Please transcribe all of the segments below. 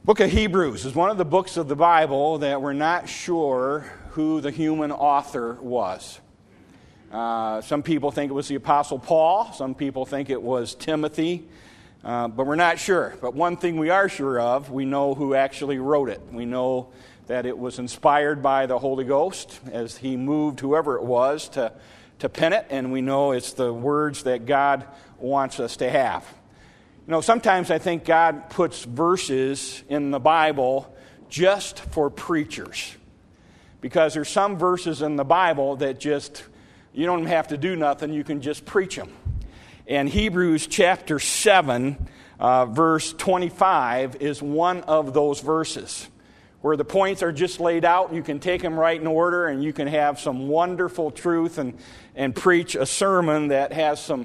Book of Hebrews is one of the books of the Bible that we're not sure who the human author was. Some people think it was the Apostle Paul. Some people think it was Timothy. But we're not sure. But one thing we are sure of, we know who actually wrote it. We know that it was inspired by the Holy Ghost as he moved whoever it was to pen it. And we know it's the words that God wants us to have. You know, sometimes I think God puts verses in the Bible just for preachers. Because there's some verses in the Bible that just, you don't have to do nothing, you can just preach them. And Hebrews chapter 7, verse 25 is one of those verses where the points are just laid out. You can take them right in order and you can have some wonderful truth and preach a sermon that has some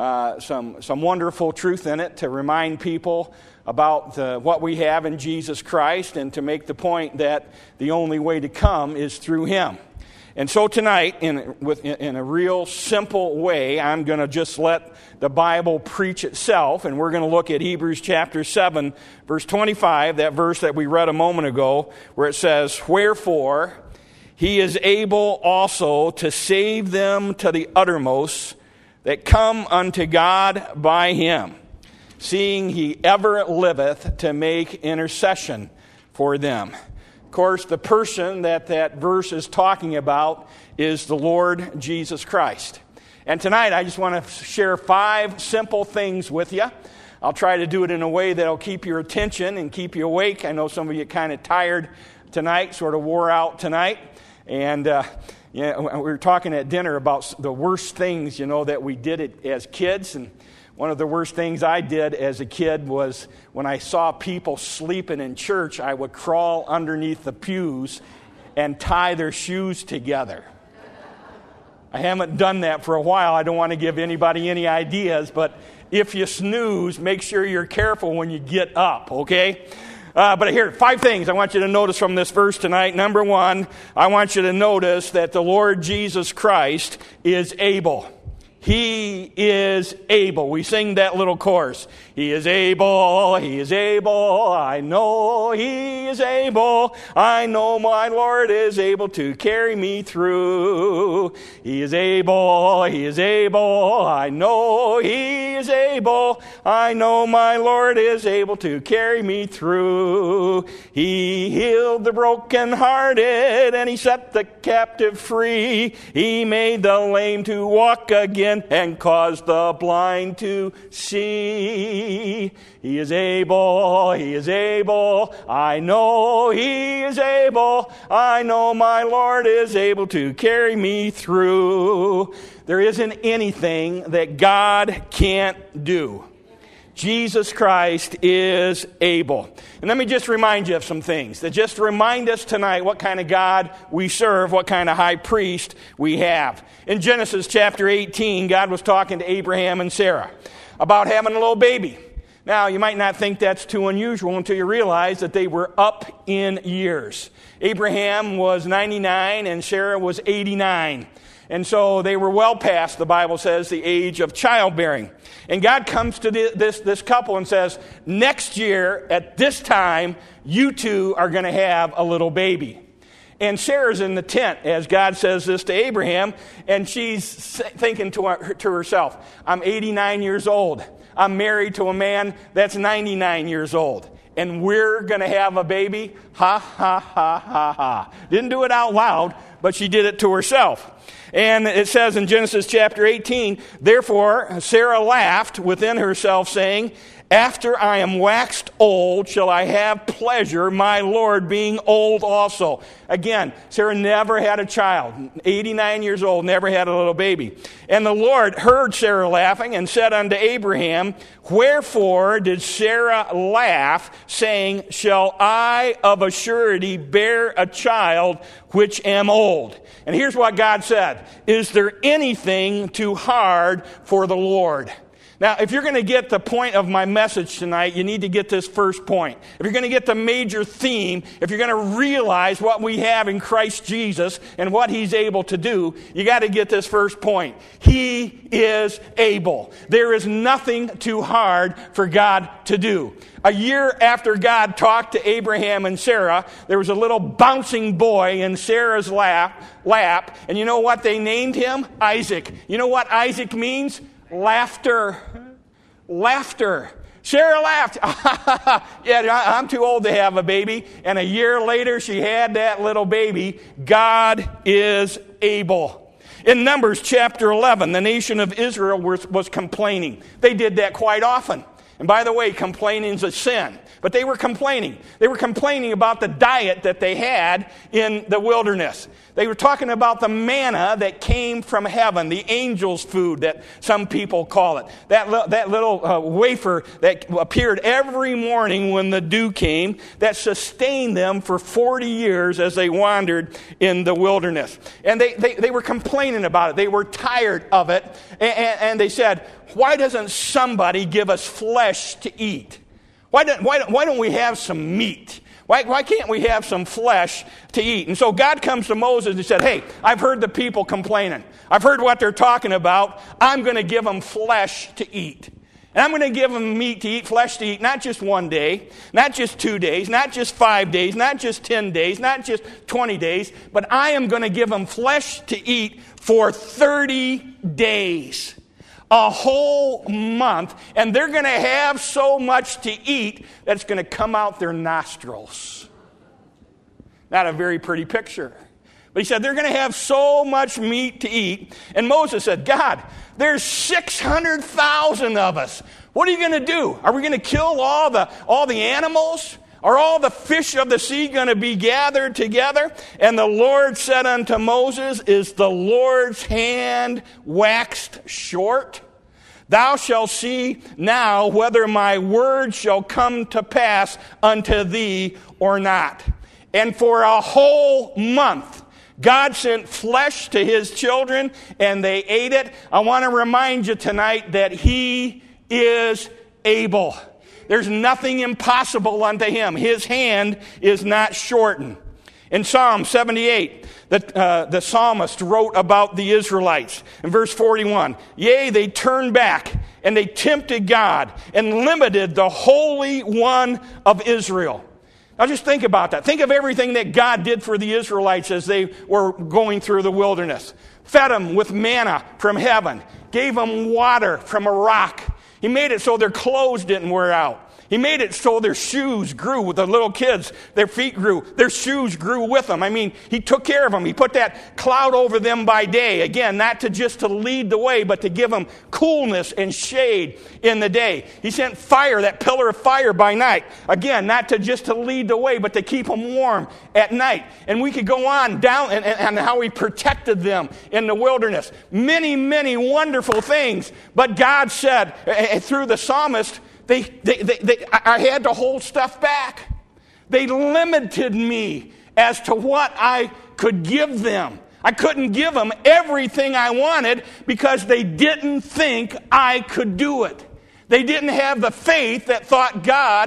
wonderful truth in it to remind people about what we have in Jesus Christ and to make the point that the only way to come is through Him. And so tonight, in a real simple way, I'm going to just let the Bible preach itself, and we're going to look at Hebrews chapter 7, verse 25, that verse that we read a moment ago, where it says, "Wherefore He is able also to save them to the uttermost that come unto God by Him, seeing He ever liveth to make intercession for them." Of course, the person that verse is talking about is the Lord Jesus Christ. And tonight I just want to share 5 simple things with you. I'll try to do it in a way that will keep your attention and keep you awake. I know some of you kind of tired tonight, sort of wore out tonight. And we were talking at dinner about the worst things, that we did it as kids. And one of the worst things I did as a kid was when I saw people sleeping in church, I would crawl underneath the pews and tie their shoes together. I haven't done that for a while. I don't want to give anybody any ideas, but if you snooze, make sure you're careful when you get up, okay? But here, 5 things I want you to notice from this verse tonight. Number 1, I want you to notice that the Lord Jesus Christ is able. He is able. We sing that little chorus. He is able, He is able, I know He is able. I know my Lord is able to carry me through. He is able, He is able, I know He is able. I know my Lord is able to carry me through. He healed the brokenhearted and He set the captive free. He made the lame to walk again and caused the blind to see. He is able, He is able, I know He is able, I know my Lord is able to carry me through. There isn't anything that God can't do. Jesus Christ is able. And let me just remind you of some things that just remind us tonight what kind of God we serve, what kind of high priest we have. In Genesis chapter 18, God was talking to Abraham and Sarah about having a little baby. Now, you might not think that's too unusual until you realize that they were up in years. Abraham was 99 and Sarah was 89. And so they were well past, the Bible says, the age of childbearing. And God comes to this couple and says, next year at this time, you two are going to have a little baby. And Sarah's in the tent as God says this to Abraham, and she's thinking to herself, I'm 89 years old. I'm married to a man that's 99 years old. And we're going to have a baby? Ha, ha, ha, ha, ha. Didn't do it out loud, but she did it to herself. And it says in Genesis chapter 18, therefore Sarah laughed within herself, saying, after I am waxed old, shall I have pleasure, my Lord being old also. Again, Sarah never had a child. 89 years old, never had a little baby. And the Lord heard Sarah laughing and said unto Abraham, wherefore did Sarah laugh, saying, shall I of a surety bear a child which am old? And here's what God said, is there anything too hard for the Lord? Now, if you're going to get the point of my message tonight, you need to get this first point. If you're going to get the major theme, if you're going to realize what we have in Christ Jesus and what He's able to do, you got to get this first point. He is able. There is nothing too hard for God to do. A year after God talked to Abraham and Sarah, there was a little bouncing boy in Sarah's lap, and you know what they named him? Isaac. You know what Isaac means? Laughter. Laughter. Sarah laughed. Yeah, I'm too old to have a baby. And a year later, she had that little baby. God is able. In Numbers chapter 11, the nation of Israel was complaining. They did that quite often. And by the way, complaining is a sin. But they were complaining. They were complaining about the diet that they had in the wilderness. They were talking about the manna that came from heaven, the angel's food that some people call it. That little wafer that appeared every morning when the dew came, that sustained them for 40 years as they wandered in the wilderness. And they were complaining about it. They were tired of it. And they said, why doesn't somebody give us flesh to eat? Why don't we have some meat? Why can't we have some flesh to eat? And so God comes to Moses and said, hey, I've heard the people complaining. I've heard what they're talking about. I'm going to give them flesh to eat. And I'm going to give them meat to eat, flesh to eat, not just one day, not just 2 days, not just 5 days, not just 10 days, not just 20 days, but I am going to give them flesh to eat for 30 days. A whole month, and they're going to have so much to eat that it's going to come out their nostrils. Not a very pretty picture. But he said they're going to have so much meat to eat. And Moses said, God, there's 600,000 of us. What are you going to do? Are we going to kill all the animals? Are all the fish of the sea going to be gathered together? And the Lord said unto Moses, is the Lord's hand waxed short? Thou shalt see now whether my word shall come to pass unto thee or not. And for a whole month, God sent flesh to His children, and they ate it. I want to remind you tonight that He is able. There's nothing impossible unto Him. His hand is not shortened. In Psalm 78, the psalmist wrote about the Israelites. In verse 41, yea, they turned back, and they tempted God, and limited the Holy One of Israel. Now just think about that. Think of everything that God did for the Israelites as they were going through the wilderness. Fed them with manna from heaven. Gave them water from a rock. He made it so their clothes didn't wear out. He made it so their shoes grew with the little kids. Their feet grew. Their shoes grew with them. I mean, He took care of them. He put that cloud over them by day. Again, not just to lead the way, but to give them coolness and shade in the day. He sent fire, that pillar of fire by night. Again, not just to lead the way, but to keep them warm at night. And we could go on down and how He protected them in the wilderness. Many, many wonderful things. But God said, through the psalmist, I had to hold stuff back. They limited me as to what I could give them. I couldn't give them everything I wanted because they didn't think I could do it. They didn't have the faith that thought God,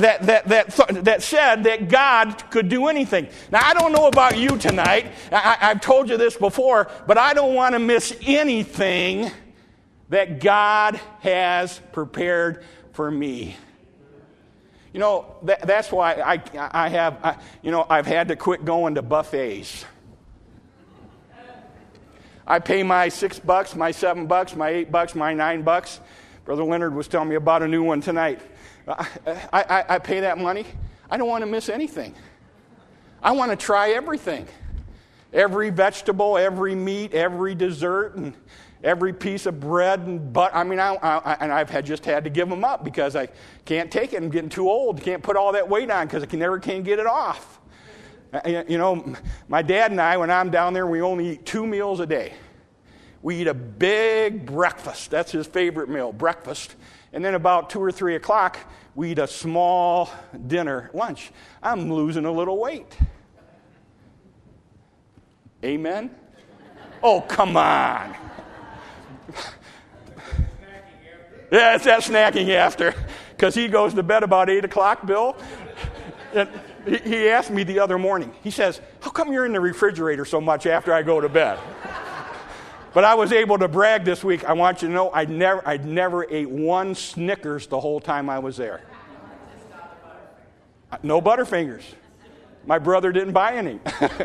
that said that God could do anything. Now, I don't know about you tonight. I've told you this before, but I don't want to miss anything that God has prepared for me. You know, that's why I've had to quit going to buffets. I pay my $6, my $7, my $8, my $9. Brother Leonard was telling me about a new one tonight. I pay that money. I don't want to miss anything. I want to try everything. Every vegetable, every meat, every dessert, and every piece of bread and butter. I mean, I've just had to give them up because I can't take it. I'm getting too old. Can't put all that weight on because I never can get it off. You know, my dad and I, when I'm down there, we only eat 2 meals a day. We eat a big breakfast. That's his favorite meal, breakfast. And then about 2 or 3 o'clock, we eat a small dinner, lunch. I'm losing a little weight. Amen? Oh, come on. Yeah, it's that snacking after. Because he goes to bed about 8 o'clock, Bill. And he asked me the other morning. He says, how come you're in the refrigerator so much after I go to bed? But I was able to brag this week. I want you to know I'd never ate one Snickers the whole time I was there. No Butterfingers. My brother didn't buy any.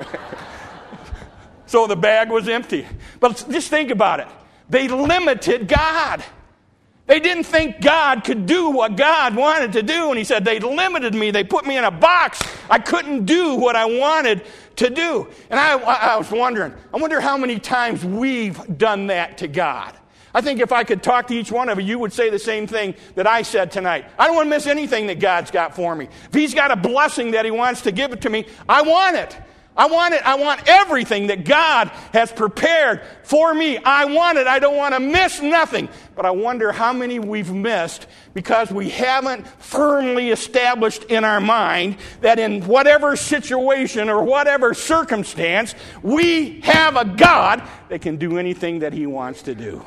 So the bag was empty. But just think about it. They limited God. They didn't think God could do what God wanted to do. And he said, they limited me. They put me in a box. I couldn't do what I wanted to do. And I was wondering, I wonder how many times we've done that to God. I think if I could talk to each one of you, you would say the same thing that I said tonight. I don't want to miss anything that God's got for me. If he's got a blessing that he wants to give it to me, I want it. I want it. I want everything that God has prepared for me. I want it. I don't want to miss nothing. But I wonder how many we've missed because we haven't firmly established in our mind that in whatever situation or whatever circumstance, we have a God that can do anything that he wants to do.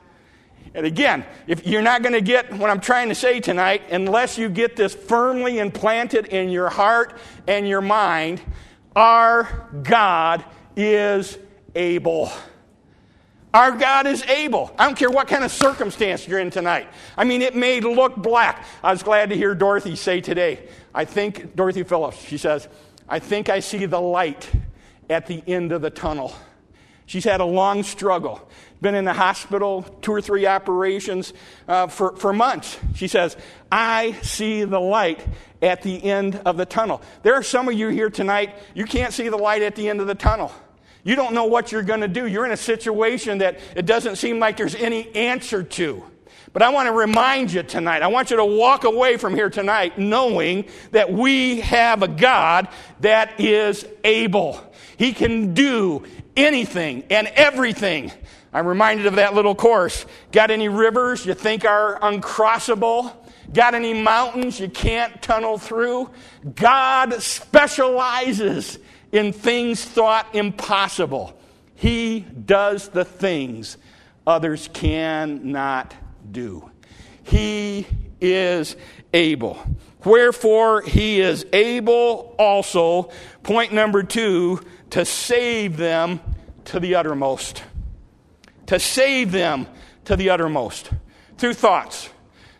And again, if you're not going to get what I'm trying to say tonight, unless you get this firmly implanted in your heart and your mind, our God is able. Our God is able. I don't care what kind of circumstance you're in tonight. I mean, it may look black. I was glad to hear Dorothy say today, Dorothy Phillips, she says, I think I see the light at the end of the tunnel. She's had a long struggle. Been in the hospital, 2 or 3 operations for months. She says, I see the light at the end of the tunnel. There are some of you here tonight, you can't see the light at the end of the tunnel. You don't know what you're going to do. You're in a situation that it doesn't seem like there's any answer to. But I want to remind you tonight, I want you to walk away from here tonight knowing that we have a God that is able. He can do anything and everything. I'm reminded of that little chorus. Got any rivers you think are uncrossable? Got any mountains you can't tunnel through? God specializes in things thought impossible. He does the things others cannot do. He is able. Wherefore, he is able also, point number 2, to save them to the uttermost. To save them to the uttermost. 2 thoughts.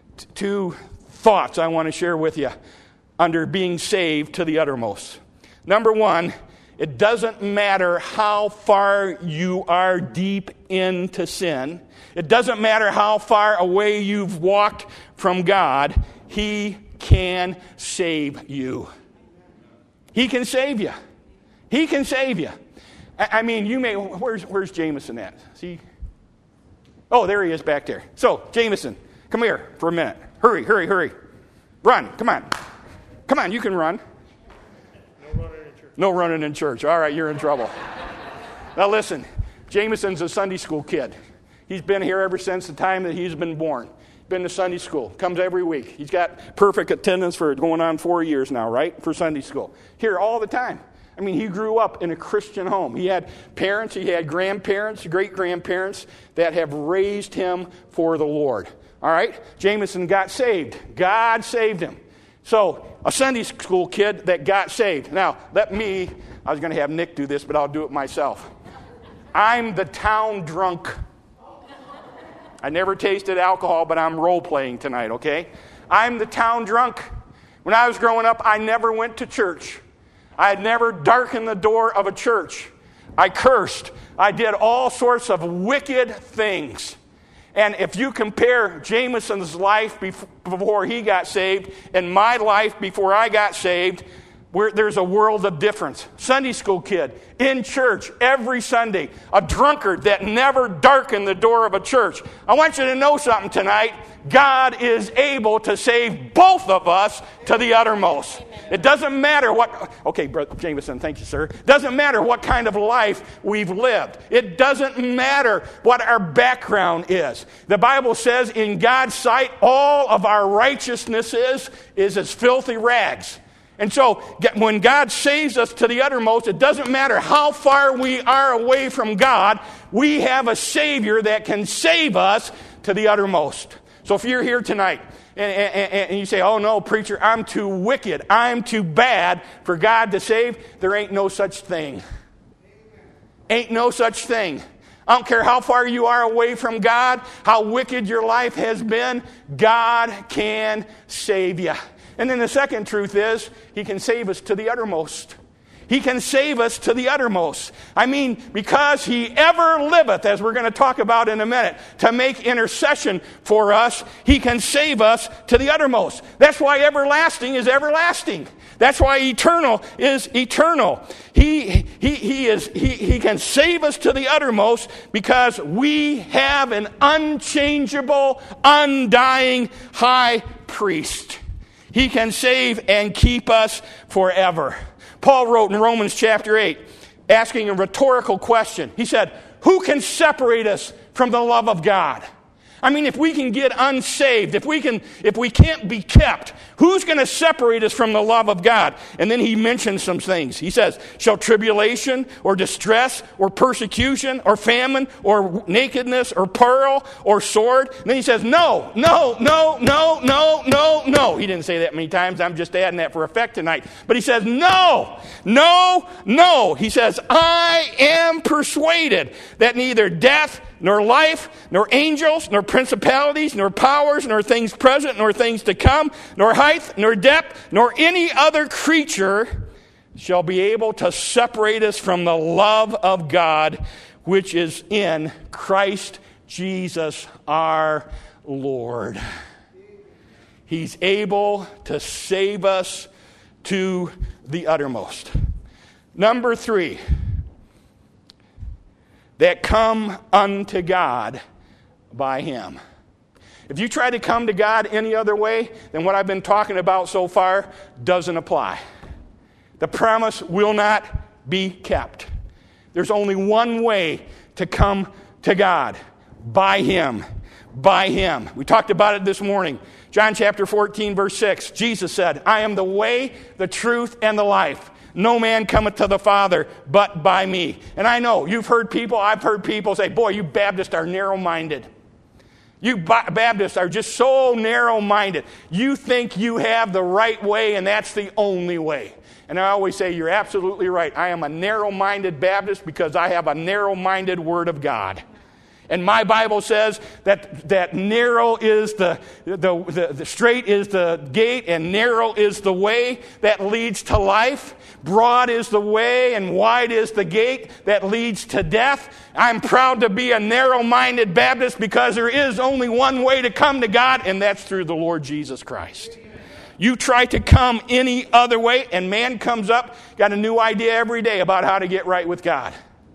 2 thoughts I want to share with you under being saved to the uttermost. Number 1, it doesn't matter how far you are deep into sin. It doesn't matter how far away you've walked from God. He can save you. He can save you. He can save you. I mean, you may, where's Jameson at? See? Oh, there he is back there. So, Jameson, come here for a minute. Hurry. Run, come on. Come on, you can run. No running in church. All right, you're in trouble. Now listen, Jameson's a Sunday school kid. He's been here ever since the time that he's been born. Been to Sunday school. Comes every week. He's got perfect attendance for going on 4 years now, right? For Sunday school. Here all the time. I mean, he grew up in a Christian home. He had parents, he had grandparents, great-grandparents that have raised him for the Lord. All right? Jameson got saved. God saved him. So, a Sunday school kid that got saved. Now, I was going to have Nick do this, but I'll do it myself. I'm the town drunk. I never tasted alcohol, but I'm role-playing tonight, okay? I'm the town drunk. When I was growing up, I never went to church. I had never darkened the door of a church. I cursed. I did all sorts of wicked things. And if you compare Jameson's life before he got saved and my life before I got saved, there's a world of difference. Sunday school kid, in church every Sunday, a drunkard that never darkened the door of a church. I want you to know something tonight. God is able to save both of us to the uttermost. It doesn't matter what... Okay, Brother Jameson, thank you, sir. It doesn't matter what kind of life we've lived. It doesn't matter what our background is. The Bible says in God's sight, all of our righteousness is as filthy rags. And so when God saves us to the uttermost, it doesn't matter how far we are away from God, we have a Savior that can save us to the uttermost. So if you're here tonight and you say, oh no, preacher, I'm too wicked, I'm too bad for God to save, there ain't no such thing. Ain't no such thing. I don't care how far you are away from God, how wicked your life has been, God can save you. And then the second truth is, He can save us to the uttermost. He can save us to the uttermost. I mean, because He ever liveth, as we're going to talk about in a minute, to make intercession for us, He can save us to the uttermost. That's why everlasting is everlasting. That's why eternal is eternal. He can save us to the uttermost because we have an unchangeable, undying high priest. He can save and keep us forever. Paul wrote in Romans chapter 8, asking a rhetorical question. He said, who can separate us from the love of God? I mean, if we can get unsaved, if we can't be kept, who's going to separate us from the love of God? And then he mentions some things. He says, shall tribulation or distress or persecution or famine or nakedness or peril or sword? And then he says, no. He didn't say that many times. I'm just adding that for effect tonight. But he says, no. He says, I am persuaded that neither death, nor life, nor angels, nor principalities, nor powers, nor things present, nor things to come, nor height, nor depth, nor any other creature shall be able to separate us from the love of God, which is in Christ Jesus our Lord. He's able to save us to the uttermost. Number 3. That come unto God by Him. If you try to come to God any other way than what I've been talking about so far, doesn't apply. The promise will not be kept. There's only one way to come to God, by Him. By Him. We talked about it this morning. John chapter 14, verse 6. Jesus said, I am the way, the truth, and the life. No man cometh to the Father but by me. And I know, I've heard people say, boy, you Baptists are narrow-minded. You Baptists are just so narrow-minded. You think you have the right way and that's the only way. And I always say, you're absolutely right. I am a narrow-minded Baptist because I have a narrow-minded Word of God. And my Bible says that narrow is the straight is the gate and narrow is the way that leads to life. Broad is the way and wide is the gate that leads to death. I'm proud to be a narrow-minded Baptist because there is only one way to come to God, and that's through the Lord Jesus Christ. You try to come any other way, and man comes up, got a new idea every day about how to get right with God.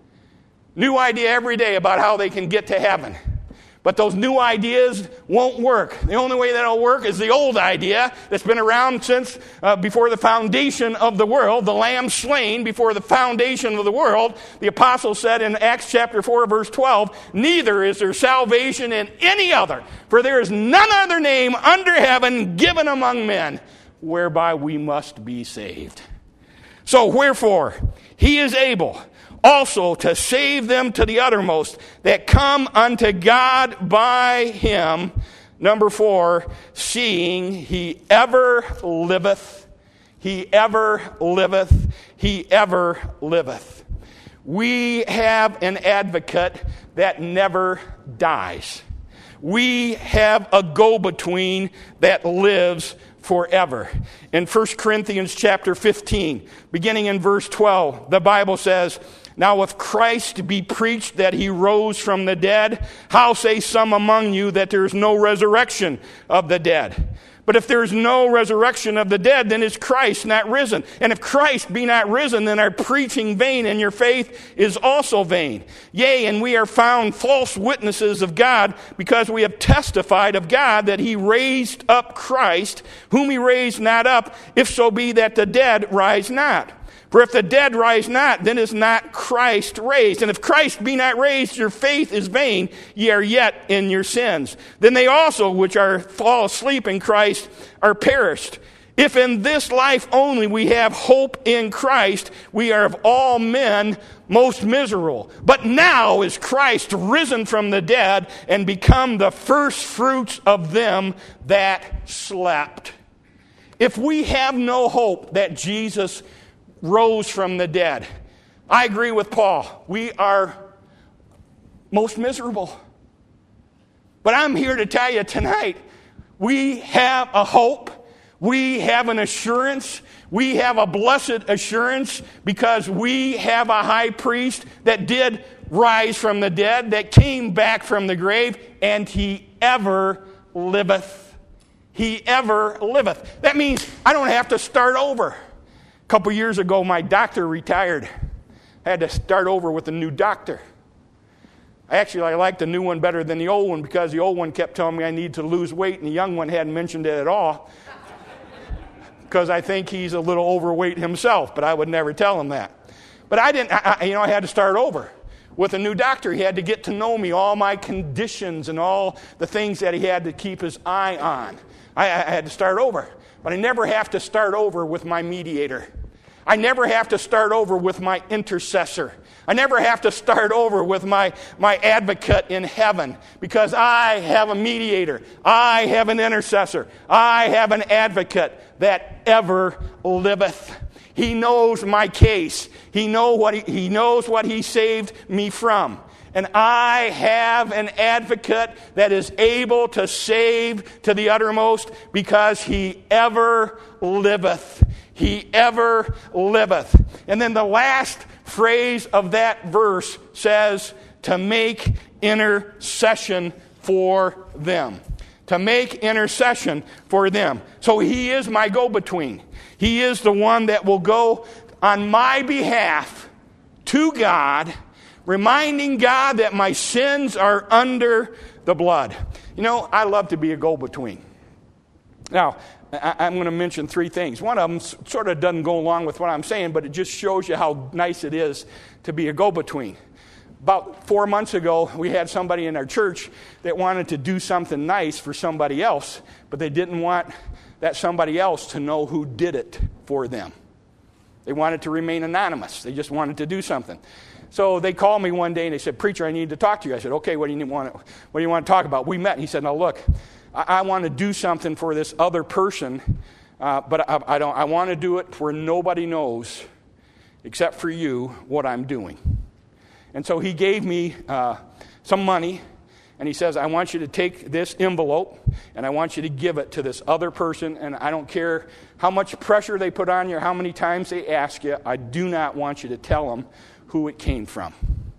New idea every day about how they can get to heaven. But those new ideas won't work. The only way that'll work is the old idea that's been around since before the foundation of the world, the Lamb slain before the foundation of the world. The apostle said in Acts chapter 4, verse 12, neither is there salvation in any other, for there is none other name under heaven given among men whereby we must be saved. So wherefore, He is able also to save them to the uttermost that come unto God by Him. Number 4, seeing He ever liveth, He ever liveth, He ever liveth. We have an advocate that never dies. We have a go-between that lives forever. In 1 Corinthians chapter 15, beginning in verse 12, the Bible says, now if Christ be preached that He rose from the dead, how say some among you that there is no resurrection of the dead? But if there is no resurrection of the dead, then is Christ not risen? And if Christ be not risen, then our preaching vain, and your faith is also vain. Yea, and we are found false witnesses of God, because we have testified of God that He raised up Christ, whom He raised not up, if so be that the dead rise not. For if the dead rise not, then is not Christ raised. And if Christ be not raised, your faith is vain, ye are yet in your sins. Then they also which are fall asleep in Christ are perished. If in this life only we have hope in Christ, we are of all men most miserable. But now is Christ risen from the dead and become the first fruits of them that slept. If we have no hope that Jesus rose from the dead, I agree with Paul. We are most miserable. But I'm here to tell you tonight, we have a hope. We have an assurance. We have a blessed assurance because we have a high priest that did rise from the dead, that came back from the grave, and he ever liveth. He ever liveth. That means I don't have to start over. A couple years ago, my doctor retired. I had to start over with a new doctor. I liked the new one better than the old one because the old one kept telling me I need to lose weight, and the young one hadn't mentioned it at all. Because I think he's a little overweight himself, but I would never tell him that. But I had to start over with a new doctor. He had to get to know me, all my conditions and all the things that he had to keep his eye on. I had to start over. But I never have to start over with my mediator. I never have to start over with my intercessor. I never have to start over with my advocate in heaven because I have a mediator. I have an intercessor. I have an advocate that ever liveth. He knows my case. He knows what he saved me from. And I have an advocate that is able to save to the uttermost because he ever liveth. He ever liveth. And then the last phrase of that verse says, to make intercession for them. To make intercession for them. So he is my go-between. He is the one that will go on my behalf to God, reminding God that my sins are under the blood. You know, I love to be a go-between. Now, I'm going to mention three things. One of them sort of doesn't go along with what I'm saying, but it just shows you how nice it is to be a go-between. About 4 months ago, we had somebody in our church that wanted to do something nice for somebody else, but they didn't want that somebody else to know who did it for them. They wanted to remain anonymous. They just wanted to do something. So they called me one day and they said, "Preacher, I need to talk to you." I said, "Okay, what do you want to talk about?" We met and he said, "Now look, I want to do something for this other person, but I want to do it where nobody knows except for you what I'm doing." And so he gave me some money, and he says, "I want you to take this envelope, and I want you to give it to this other person, and I don't care how much pressure they put on you or how many times they ask you, I do not want you to tell them who it came from."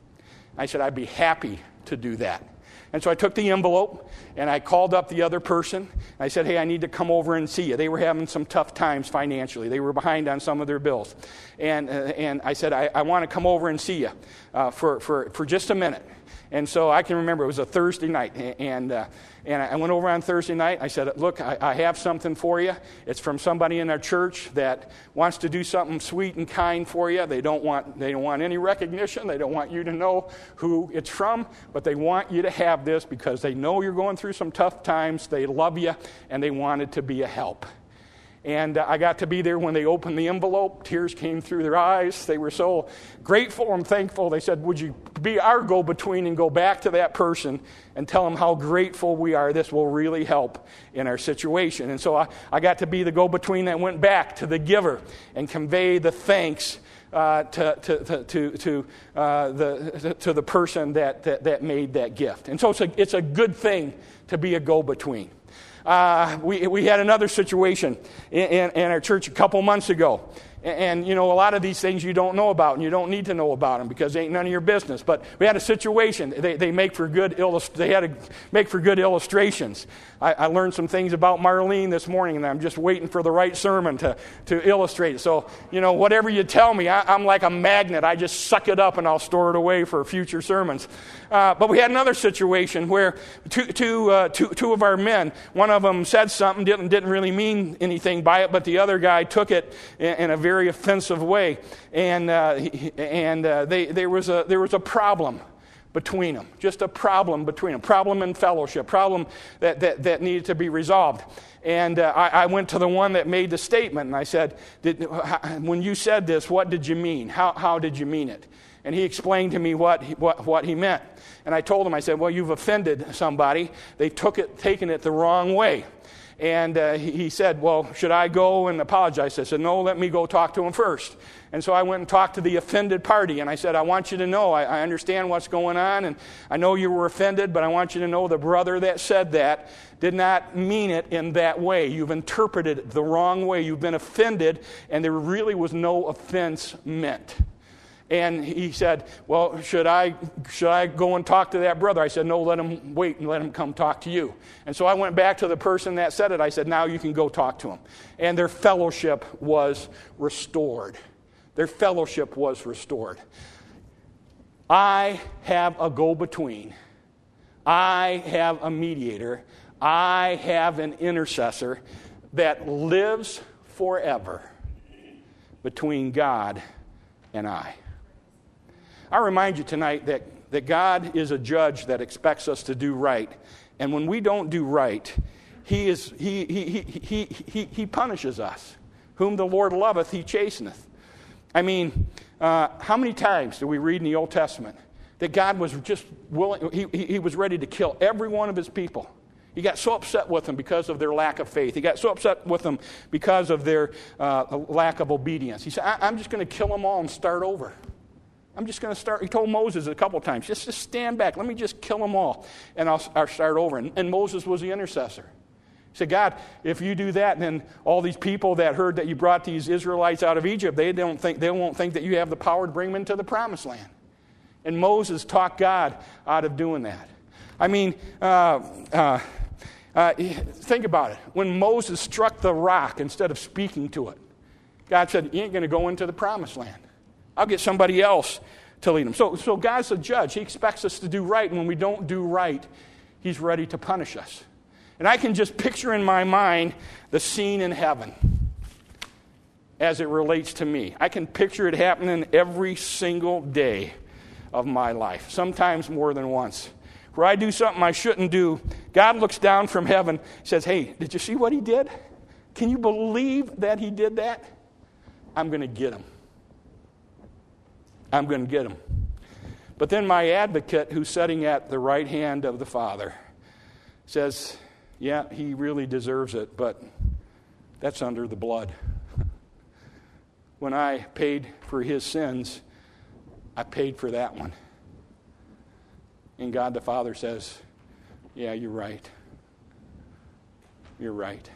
I said, "I'd be happy to do that." And so I took the envelope, and I called up the other person. I said, "Hey, I need to come over and see you." They were having some tough times financially. They were behind on some of their bills. And I said, I want to come over and see you for just a minute. And so I can remember it was a Thursday night, and I went over on Thursday night. I said, "Look, I have something for you. It's from somebody in our church that wants to do something sweet and kind for you. They don't want any recognition. They don't want you to know who it's from, but they want you to have this because they know you're going through some tough times. They love you, and they wanted to be a help." And I got to be there when they opened the envelope. Tears came through their eyes. They were so grateful and thankful. They said, "Would you be our go-between and go back to that person and tell them how grateful we are? This will really help in our situation." And so I got to be the go-between that went back to the giver and convey the thanks to the person that made that gift. And so it's a good thing to be a go-between. We had another situation in our church a couple months ago. And, you know, a lot of these things you don't know about, and you don't need to know about them because they ain't none of your business. But we had a situation. They make for good they had to make for good illustrations. I learned some things about Marlene this morning, and I'm just waiting for the right sermon to illustrate it. So, you know, whatever you tell me, I'm like a magnet. I just suck it up, and I'll store it away for future sermons. But we had another situation where two of our men, one of them said something, didn't really mean anything by it, but the other guy took it in a very offensive way, and there was a problem between them, just a problem between them, problem in fellowship, problem that needed to be resolved. And I went to the one that made the statement, and I said, when you said this, what did you mean? How did you mean it? And he explained to me what he meant. And I told him, I said, well, you've offended somebody. They've taken it the wrong way. And he said, well, should I go and apologize? I said, no, let me go talk to him first. And so I went and talked to the offended party, and I said, I want you to know, I understand what's going on, and I know you were offended, but I want you to know the brother that said that did not mean it in that way. You've interpreted it the wrong way. You've been offended, and there really was no offense meant. And he said, well, should I go and talk to that brother? I said, no, let him wait and let him come talk to you. And so I went back to the person that said it. I said, now you can go talk to him. And their fellowship was restored. Their fellowship was restored. I have a go-between. I have a mediator. I have an intercessor that lives forever between God and I. I remind you tonight that God is a judge that expects us to do right. And when we don't do right, He punishes us. Whom the Lord loveth, He chasteneth. I mean, how many times do we read in the Old Testament that God was just willing, he was ready to kill every one of His people? He got so upset with them because of their lack of faith. He got so upset with them because of their lack of obedience. He said, I'm just going to kill them all and start over. I'm just going to start. He told Moses a couple times, just stand back. Let me just kill them all, and I'll start over. And Moses was the intercessor. He said, God, if you do that, then all these people that heard that you brought these Israelites out of Egypt, they won't think that you have the power to bring them into the promised land. And Moses talked God out of doing that. I mean, think about it. When Moses struck the rock instead of speaking to it, God said, you ain't going to go into the promised land. I'll get somebody else to lead them. So God's a judge. He expects us to do right, and when we don't do right, He's ready to punish us. And I can just picture in my mind the scene in heaven as it relates to me. I can picture it happening every single day of my life, sometimes more than once. Where I do something I shouldn't do, God looks down from heaven, says, hey, did you see what He did? Can you believe that He did that? I'm going to get him. I'm going to get him. But then my advocate, who's sitting at the right hand of the Father, says, yeah, he really deserves it, but that's under the blood. When I paid for his sins, I paid for that one. And God the Father says, yeah, you're right. You're right.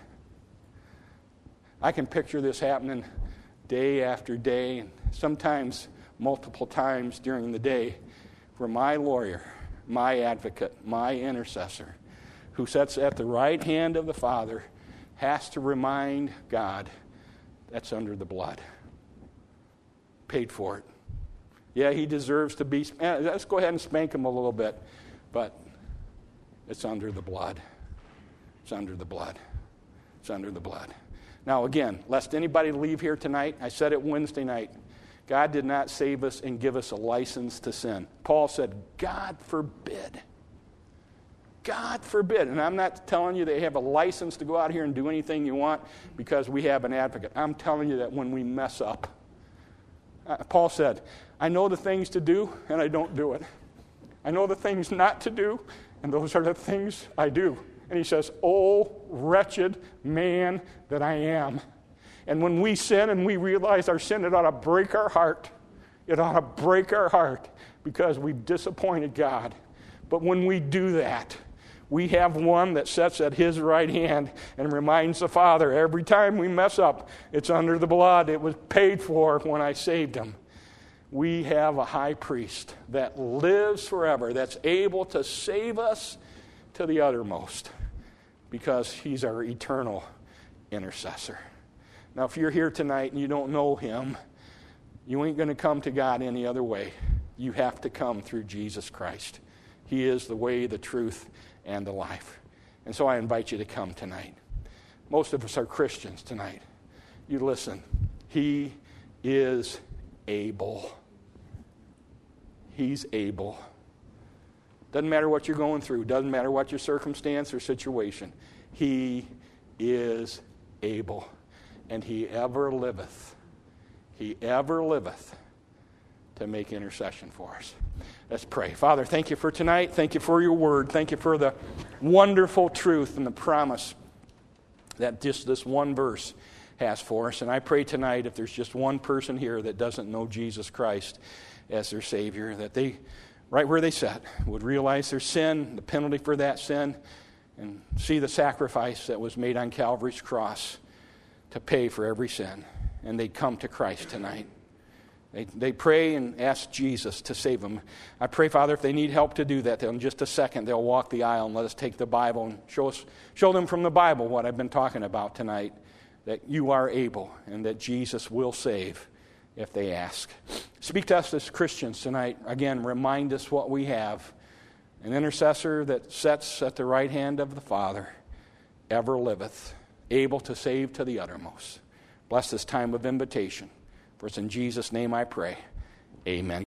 I can picture this happening day after day, and sometimes multiple times during the day, where my lawyer, my advocate, my intercessor, who sits at the right hand of the Father, has to remind God that's under the blood. Paid for it. Yeah, he deserves to be, let's go ahead and spank him a little bit, but it's under the blood. It's under the blood. It's under the blood. Now again, lest anybody leave here tonight, I said it Wednesday night, God did not save us and give us a license to sin. Paul said, God forbid. God forbid. And I'm not telling you that you have a license to go out here and do anything you want because we have an advocate. I'm telling you that when we mess up, Paul said, I know the things to do and I don't do it. I know the things not to do, and those are the things I do. And he says, oh, wretched man that I am. And when we sin and we realize our sin, it ought to break our heart. It ought to break our heart because we've disappointed God. But when we do that, we have one that sits at his right hand and reminds the Father every time we mess up, it's under the blood. It was paid for when I saved him. We have a high priest that lives forever, that's able to save us to the uttermost because he's our eternal intercessor. Now, if you're here tonight and you don't know him, you ain't going to come to God any other way. You have to come through Jesus Christ. He is the way, the truth, and the life. And so I invite you to come tonight. Most of us are Christians tonight. You listen. He is able. He's able. Doesn't matter what you're going through. Doesn't matter what your circumstance or situation. He is able. And he ever liveth. He ever liveth to make intercession for us. Let's pray. Father, thank you for tonight. Thank you for your word. Thank you for the wonderful truth and the promise that just this one verse has for us. And I pray tonight, if there's just one person here that doesn't know Jesus Christ as their Savior, that they, right where they sat, would realize their sin, the penalty for that sin, and see the sacrifice that was made on Calvary's cross to pay for every sin. And they'd come to Christ tonight. They pray and ask Jesus to save them. I pray, Father, if they need help to do that, in just a second they'll walk the aisle and let us take the Bible and show them from the Bible what I've been talking about tonight, that you are able and that Jesus will save if they ask. Speak to us as Christians tonight. Again, remind us what we have. An intercessor that sits at the right hand of the Father, ever liveth, able to save to the uttermost. Bless this time of invitation. For it's in Jesus' name I pray. Amen.